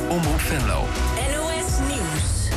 Omroep Venlo. NOS Nieuws.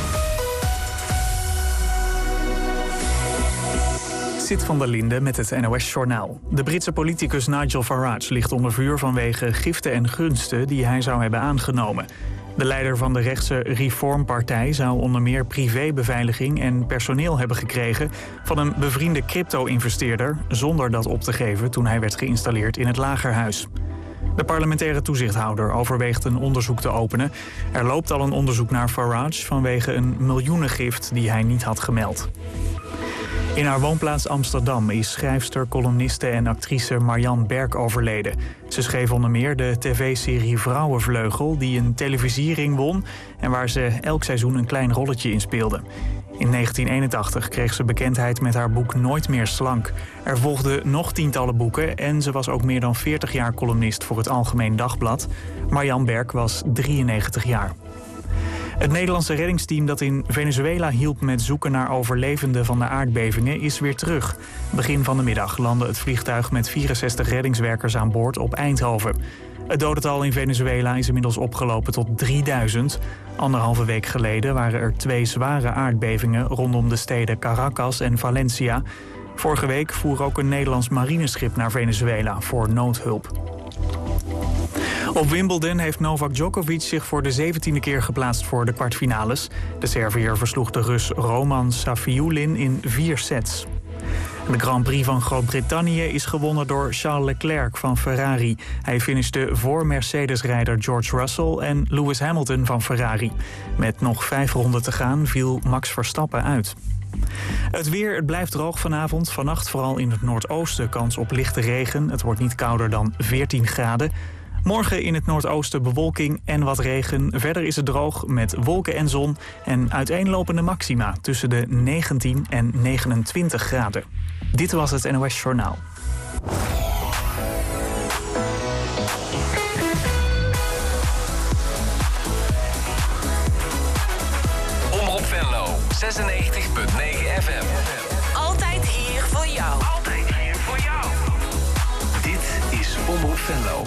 Zit van der Linde met het NOS-journaal. De Britse politicus Nigel Farage ligt onder vuur vanwege giften en gunsten die hij zou hebben aangenomen. De leider van de rechtse Reform-partij zou onder meer privébeveiliging en personeel hebben gekregen van een bevriende crypto-investeerder, zonder dat op te geven toen hij werd geïnstalleerd in het Lagerhuis. De parlementaire toezichthouder overweegt een onderzoek te openen. Er loopt al een onderzoek naar Farage vanwege een miljoenengift die hij niet had gemeld. In haar woonplaats Amsterdam is schrijfster, columniste en actrice Marianne Berk overleden. Ze schreef onder meer de tv-serie Vrouwenvleugel, die een televisiering won en waar ze elk seizoen een klein rolletje in speelde. In 1981 kreeg ze bekendheid met haar boek Nooit meer slank. Er volgden nog tientallen boeken en ze was ook meer dan 40 jaar columnist voor het Algemeen Dagblad. Marianne Berk was 93 jaar. Het Nederlandse reddingsteam dat in Venezuela hielp met zoeken naar overlevenden van de aardbevingen is weer terug. Begin van de middag landde het vliegtuig met 64 reddingswerkers aan boord op Eindhoven. Het dodental in Venezuela is inmiddels opgelopen tot 3000. Anderhalve week geleden waren er 2 zware aardbevingen rondom de steden Caracas en Valencia. Vorige week voer ook een Nederlands marineschip naar Venezuela voor noodhulp. Op Wimbledon heeft Novak Djokovic zich voor de 17e keer geplaatst voor de kwartfinales. De Serviër versloeg de Rus Roman Safiullin in 4 sets. De Grand Prix van Groot-Brittannië is gewonnen door Charles Leclerc van Ferrari. Hij finishte voor Mercedes-rijder George Russell en Lewis Hamilton van Ferrari. Met nog 5 ronden te gaan viel Max Verstappen uit. Het weer, het blijft droog vanavond. Vannacht vooral in het noordoosten kans op lichte regen. Het wordt niet kouder dan 14 graden. Morgen in het noordoosten bewolking en wat regen. Verder is het droog met wolken en zon en uiteenlopende maxima tussen de 19 en 29 graden. Dit was het NOS Journaal. Omroep Venlo, 96.9 FM. Altijd hier voor jou. Altijd hier voor jou. Dit is Omroep Venlo.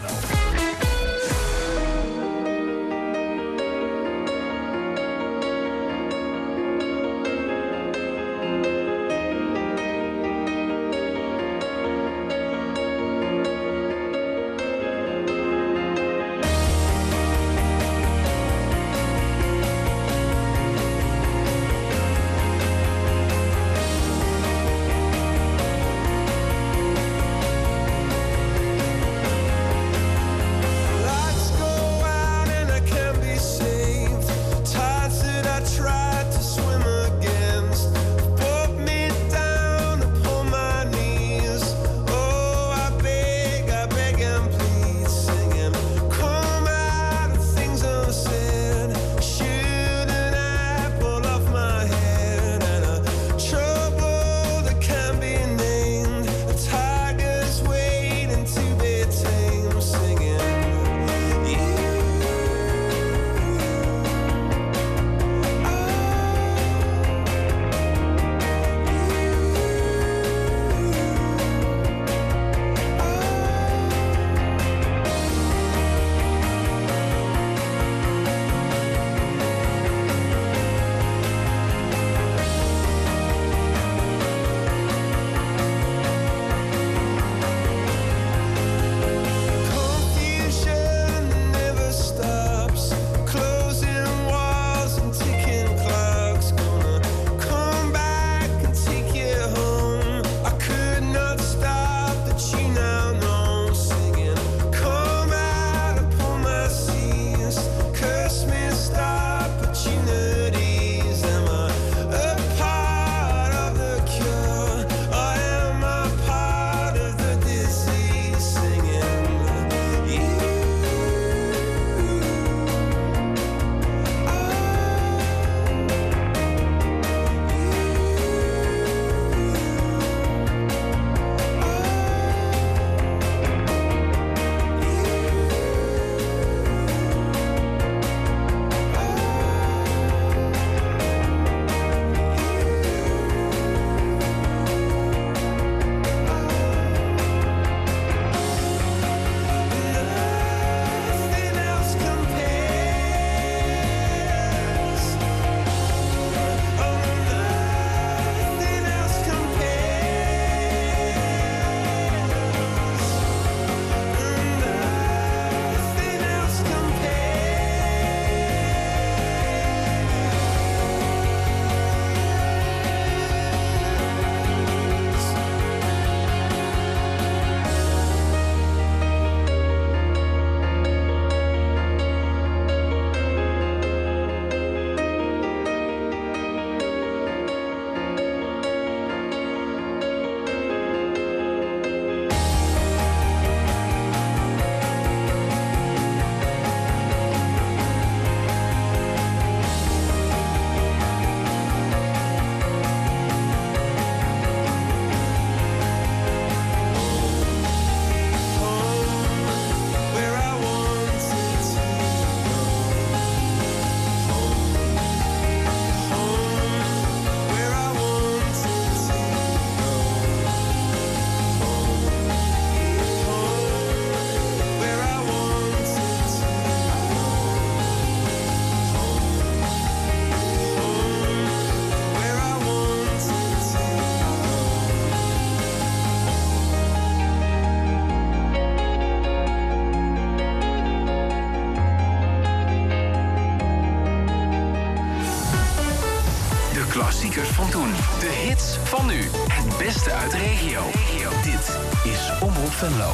klassiekers van toen. De hits van nu. Het beste uit de regio. Dit is Omroep Venlo.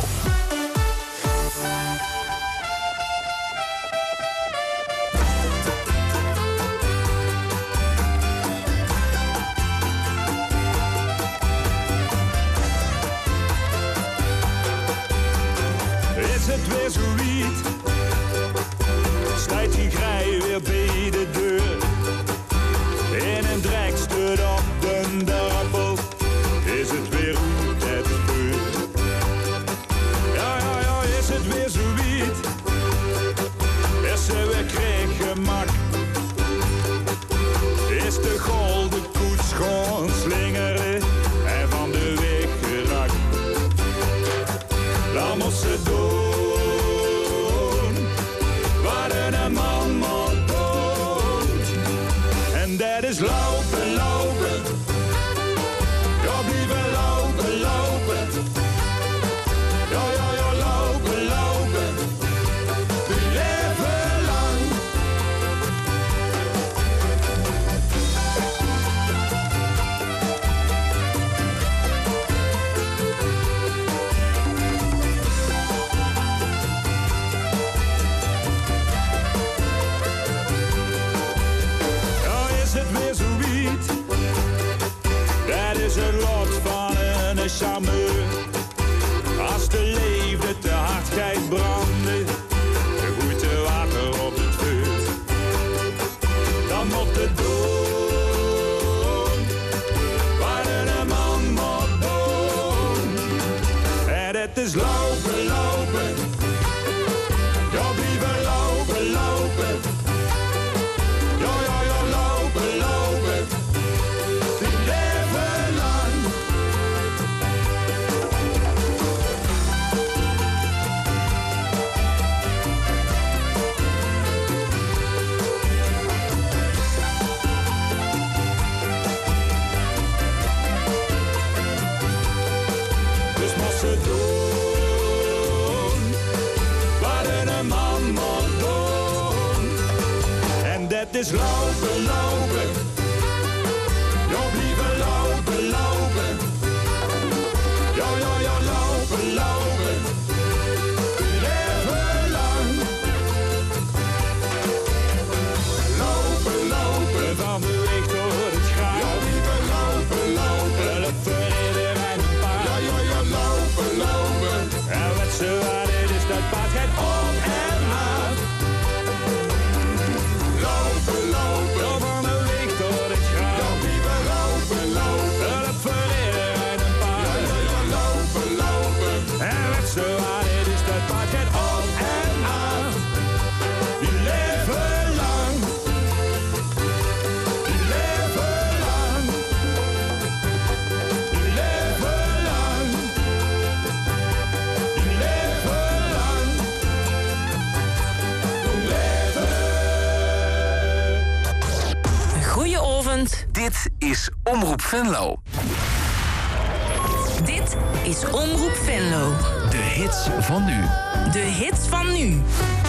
Is het weer zoiets? Staat die grij weer bij de deur? In een drekstut op de drempel is het weer goed het gebeurt. Ja, is het weer zoiets? Is ze weer kreeg gemak? Is de golden koets gewoon slingeren en van de weg geraakt? Dan moet ze doen wat een man moet doen. En dat is lopen, lopen. Ja, blijven lopen, lopen. Ja, lopen, lopen. Die leven lang. Dat is het lot van een charmeur. Als de leven te hard gaat branden, je gooit de water op het vuur. Dan moet het doen wat een man moet doen. En het is lopen, lopen. Ja, blijven lopen, lopen. Ja, lopen, lopen. Die leven lang. Dus moest ze doen wat een man moet doen. En dat is lopen, lopen. Ja, blijven lopen, lopen. Ja, lopen, lopen. Leven lang. Lopen, lopen. Van de weg door het schaap. Ja, blijven lopen, lopen. Het verreden en een paard. Ja, lopen, lopen. En wat ze waren is dat paard gaat op en af. Lopen, lopen. Ja, van de weg door het schaap. Ja, blijven lopen, lopen. Het verreden en een paard. Ja, lopen, lopen. En wat ze waren is dat paard gaat op en af. Die leven lang. Die leven lang. Die leven lang. Die leven lang. Die leven. Goedenavond. Dit is Omroep Venlo. Dit is Omroep Venlo. De hits van nu. De hits van nu.